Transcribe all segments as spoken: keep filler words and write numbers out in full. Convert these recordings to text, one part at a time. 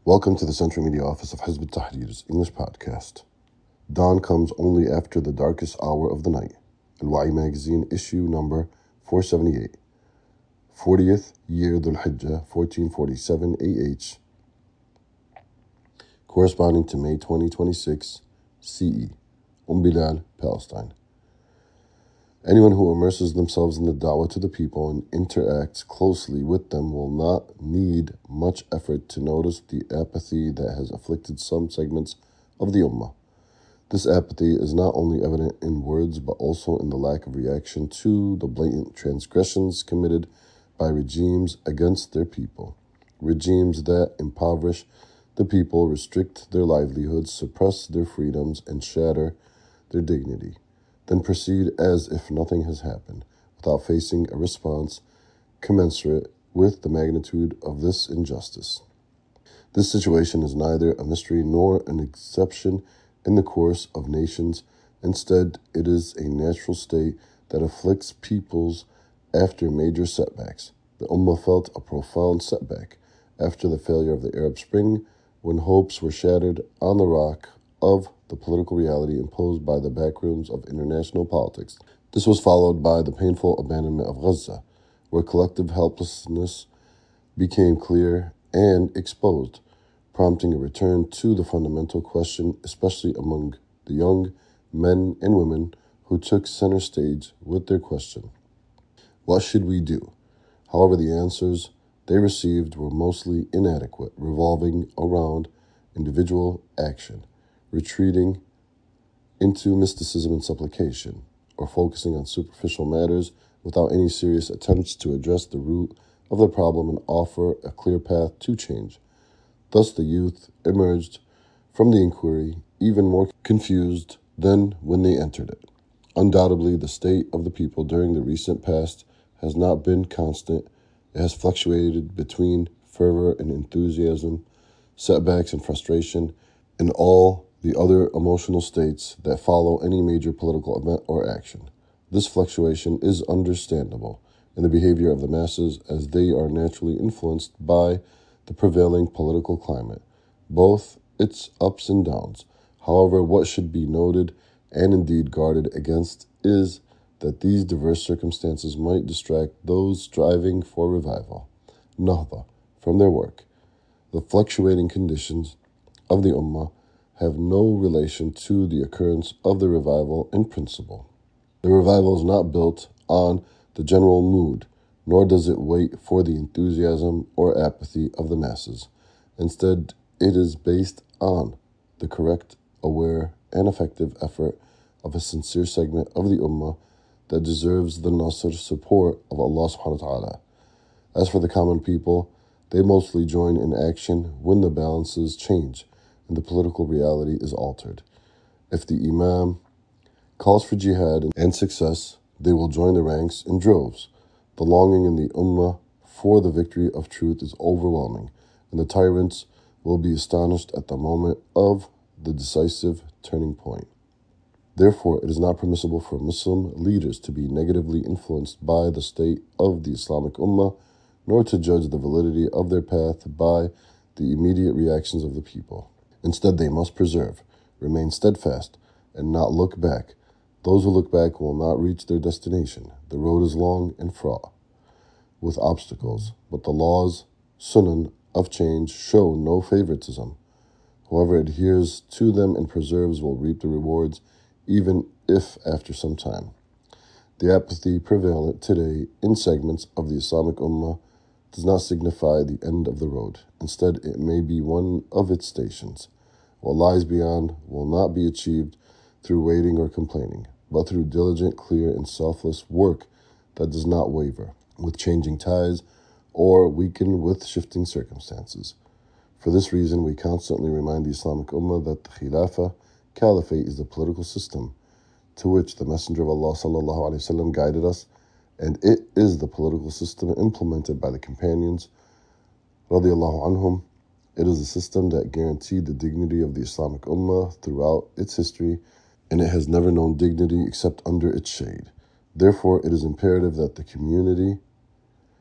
Welcome to the Central Media Office of Hizb ut-Tahrir's English podcast. Dawn comes only after the darkest hour of the night. Al-Wa'i Magazine, issue number four seventy-eight. fortieth year Dhul Hijjah, fourteen forty-seven A H, corresponding to May twenty twenty-six, C E, Umm Bilal, Palestine. Anyone who immerses themselves in the da'wah to the people and interacts closely with them will not need much effort to notice the apathy that has afflicted some segments of the ummah. This apathy is not only evident in words but also in the lack of reaction to the blatant transgressions committed by regimes against their people. Regimes that impoverish the people, restrict their livelihoods, suppress their freedoms, and shatter their dignity. Then proceed as if nothing has happened, without facing a response commensurate with the magnitude of this injustice. This situation is neither a mystery nor an exception in the course of nations. Instead, it is a natural state that afflicts peoples after major setbacks. The Ummah felt a profound setback after the failure of the Arab Spring, when hopes were shattered on the rock of the political reality imposed by the backrooms of international politics. This was followed by the painful abandonment of Gaza, where collective helplessness became clear and exposed, prompting a return to the fundamental question, especially among the young men and women who took center stage with their question: what should we do? However, the answers they received were mostly inadequate, revolving around individual action, retreating into mysticism and supplication, or focusing on superficial matters without any serious attempts to address the root of the problem and offer a clear path to change. Thus the youth emerged from the inquiry even more confused than when they entered it. Undoubtedly, the state of the people during the recent past has not been constant. It has fluctuated between fervor and enthusiasm, setbacks and frustration, and all the other emotional states that follow any major political event or action. This fluctuation is understandable in the behavior of the masses, as they are naturally influenced by the prevailing political climate, both its ups and downs. However, what should be noted and indeed guarded against is that these diverse circumstances might distract those striving for revival, nahda, from their work. The fluctuating conditions of the ummah have no relation to the occurrence of the revival in principle. The revival is not built on the general mood, nor does it wait for the enthusiasm or apathy of the masses. Instead, it is based on the correct, aware, and effective effort of a sincere segment of the ummah that deserves the nasr, support of Allah subhanahu wa ta'ala. As for the common people, they mostly join in action when the balances change and the political reality is altered. If the Imam calls for jihad and success, they will join the ranks in droves. The longing in the Ummah for the victory of truth is overwhelming, and the tyrants will be astonished at the moment of the decisive turning point. Therefore, it is not permissible for Muslim leaders to be negatively influenced by the state of the Islamic Ummah, nor to judge the validity of their path by the immediate reactions of the people. Instead, they must persevere, remain steadfast, and not look back. Those who look back will not reach their destination. The road is long and fraught with obstacles, but the laws, sunan, of change show no favoritism. Whoever adheres to them and preserves will reap the rewards, even if after some time. The apathy prevalent today in segments of the Islamic Ummah does not signify the end of the road. Instead, it may be one of its stations. What lies beyond will not be achieved through waiting or complaining, but through diligent, clear, and selfless work that does not waver with changing tides or weaken with shifting circumstances. For this reason, we constantly remind the Islamic Ummah that the Khilafah, Caliphate, is the political system to which the Messenger of Allah sallallahu alaihi wasallam guided us, and it is the political system implemented by the companions radiallahu anhum. It is a system that guaranteed the dignity of the Islamic Ummah throughout its history, and it has never known dignity except under its shade. Therefore, it is imperative that the community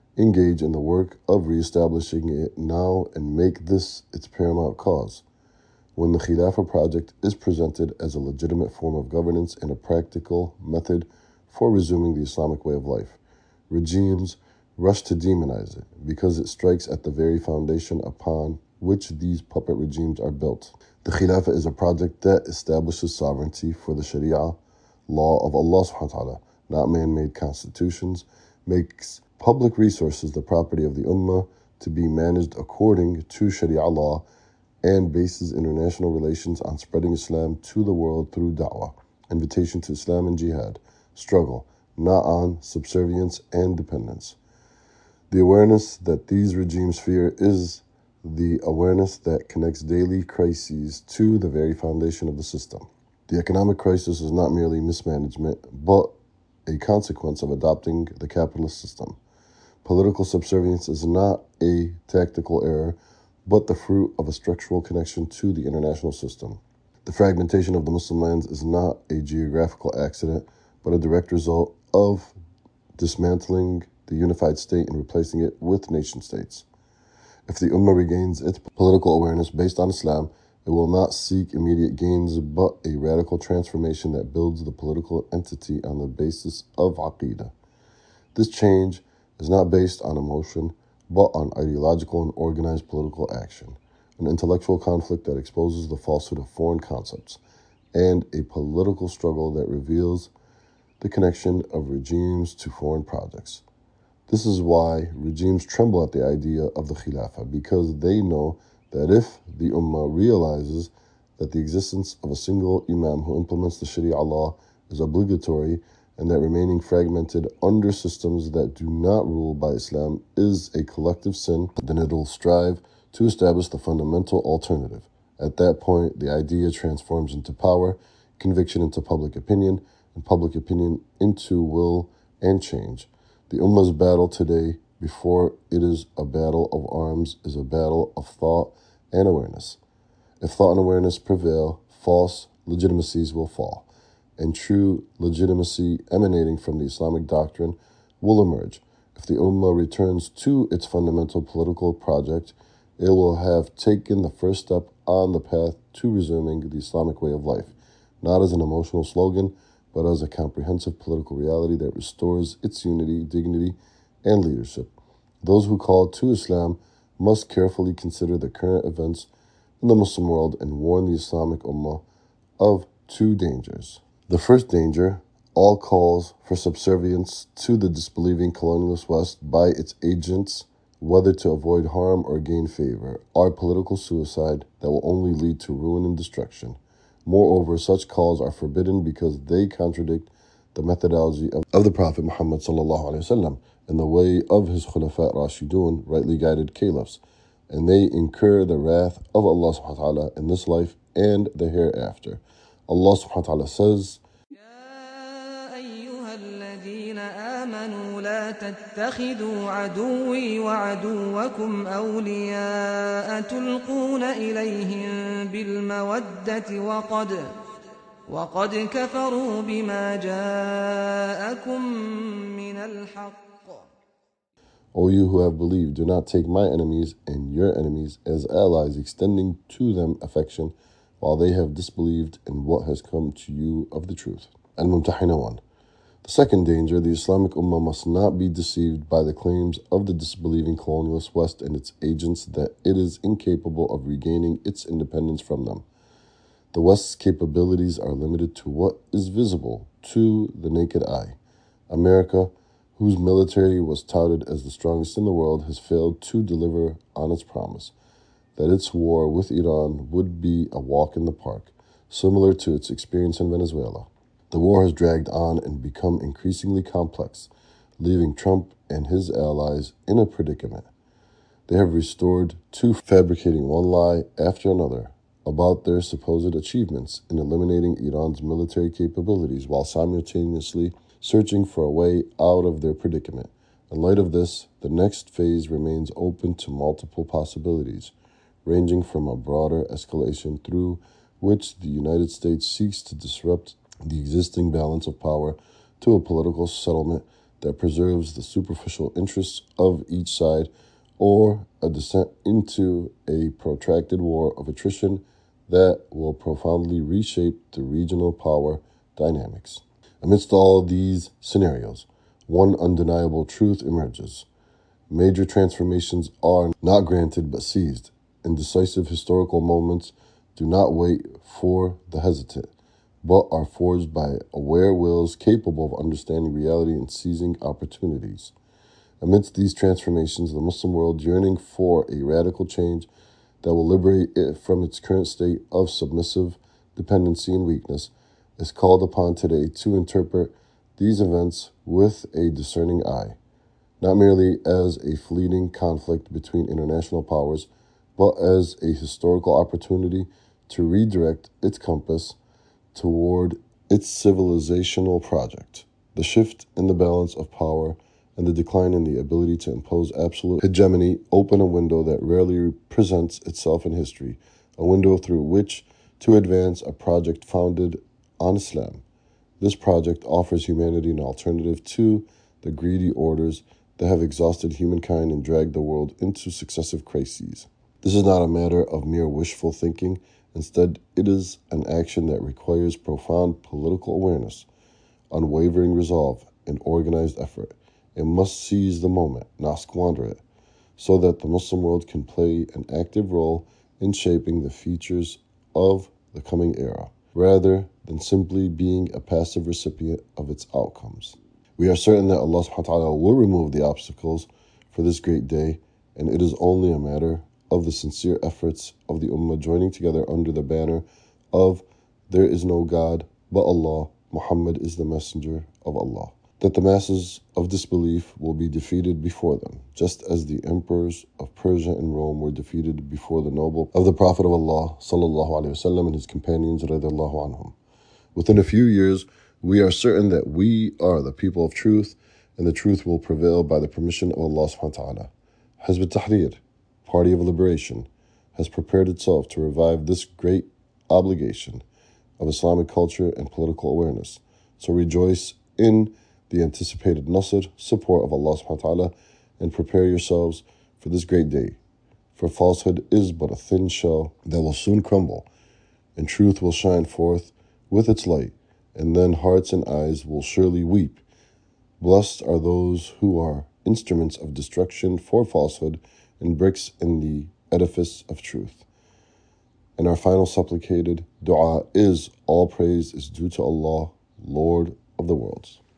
engage in the work of reestablishing it now and make this its paramount cause. When the Khilafah project is presented as a legitimate form of governance and a practical method for resuming the Islamic way of life, regimes rush to demonize it because it strikes at the very foundation upon which these puppet regimes are built. The Khilafah is a project that establishes sovereignty for the Sharia law of Allah subhanahu wa ta'ala, not man-made constitutions, makes public resources the property of the Ummah to be managed according to Sharia law, and bases international relations on spreading Islam to the world through da'wah, invitation to Islam and jihad, struggle, not on subservience and dependence. The awareness that these regimes fear is the awareness that connects daily crises to the very foundation of the system. The economic crisis is not merely mismanagement, but a consequence of adopting the capitalist system. Political subservience is not a tactical error, but the fruit of a structural connection to the international system. The fragmentation of the Muslim lands is not a geographical accident, but a direct result of dismantling the unified state and replacing it with nation states. If the Ummah regains its political awareness based on Islam, it will not seek immediate gains, but a radical transformation that builds the political entity on the basis of Aqidah. This change is not based on emotion, but on ideological and organized political action, an intellectual conflict that exposes the falsehood of foreign concepts, and a political struggle that reveals the connection of regimes to foreign projects. This is why regimes tremble at the idea of the Khilafah, because they know that if the Ummah realizes that the existence of a single Imam who implements the Sharia law is obligatory, and that remaining fragmented under systems that do not rule by Islam is a collective sin, then it will strive to establish the fundamental alternative. At that point, the idea transforms into power, conviction into public opinion, and public opinion into will and change. The Ummah's battle today, before it is a battle of arms, is a battle of thought and awareness. If thought and awareness prevail, false legitimacies will fall, and true legitimacy emanating from the Islamic doctrine will emerge. If the Ummah returns to its fundamental political project, it will have taken the first step on the path to resuming the Islamic way of life, not as an emotional slogan, but as a comprehensive political reality that restores its unity, dignity, and leadership. Those who call to Islam must carefully consider the current events in the Muslim world and warn the Islamic Ummah of two dangers. The first danger, all calls for subservience to the disbelieving colonialist West by its agents, whether to avoid harm or gain favor, are political suicide that will only lead to ruin and destruction. Moreover, such calls are forbidden because they contradict the methodology of, of the Prophet Muhammad sallallahu alaihi wasallam and the way of his Khulafa Rashidun, rightly guided caliphs, and they incur the wrath of Allah subhanahu wa ta'ala in this life and the hereafter. Allah subhanahu wa ta'ala says, آمنوا لا تتخذوا عدوي وعدوكم أولياء تلقون إليهم بالمودة وقد وقد كفروا بما جاءكم من الحق. O you who have believed, do not take my enemies and your enemies as allies, extending to them affection while they have disbelieved in what has come to you of the truth. Al-Mumtahina one. The second danger, the Islamic Ummah must not be deceived by the claims of the disbelieving colonialist West and its agents that it is incapable of regaining its independence from them. The West's capabilities are limited to what is visible to the naked eye. America, whose military was touted as the strongest in the world, has failed to deliver on its promise that its war with Iran would be a walk in the park, similar to its experience in Venezuela. The war has dragged on and become increasingly complex, leaving Trump and his allies in a predicament. They have resorted to fabricating one lie after another about their supposed achievements in eliminating Iran's military capabilities while simultaneously searching for a way out of their predicament. In light of this, the next phase remains open to multiple possibilities, ranging from a broader escalation through which the United States seeks to disrupt the existing balance of power to a political settlement that preserves the superficial interests of each side, or a descent into a protracted war of attrition that will profoundly reshape the regional power dynamics. Amidst all these scenarios, one undeniable truth emerges. Major transformations are not granted but seized, and decisive historical moments do not wait for the hesitant, but are forged by aware wills capable of understanding reality and seizing opportunities. Amidst these transformations, the Muslim world, yearning for a radical change that will liberate it from its current state of submissive dependency and weakness, is called upon today to interpret these events with a discerning eye, not merely as a fleeting conflict between international powers, but as a historical opportunity to redirect its compass toward its civilizational project. The shift in the balance of power and the decline in the ability to impose absolute hegemony open a window that rarely presents itself in history, a window through which to advance a project founded on Islam. This project offers humanity an alternative to the greedy orders that have exhausted humankind and dragged the world into successive crises. This is not a matter of mere wishful thinking. Instead, it is an action that requires profound political awareness, unwavering resolve, and organized effort. It must seize the moment, not squander it, so that the Muslim world can play an active role in shaping the features of the coming era, rather than simply being a passive recipient of its outcomes. We are certain that Allah subhanahu wa ta'ala will remove the obstacles for this great day, and it is only a matter of the sincere efforts of the Ummah joining together under the banner of "There is no God but Allah, Muhammad is the messenger of Allah," that the masses of disbelief will be defeated before them, just as the emperors of Persia and Rome were defeated before the noble of the Prophet of Allah sallallahu alaihi wasallam and his companions radiallahu anhum. Within a few years, we are certain that we are the people of truth, and the truth will prevail by the permission of Allah subhanahu wa ta'ala. Hizb ut-Tahrir, Party of Liberation, has prepared itself to revive this great obligation of Islamic culture and political awareness. So rejoice in the anticipated nasr, support of Allah subhanahu wa ta'ala, and prepare yourselves for this great day. For falsehood is but a thin shell that will soon crumble, and truth will shine forth with its light, and then hearts and eyes will surely weep. Blessed are those who are instruments of destruction for falsehood and bricks in the edifice of truth. And our final supplicated dua is, all praise is due to Allah, Lord of the worlds.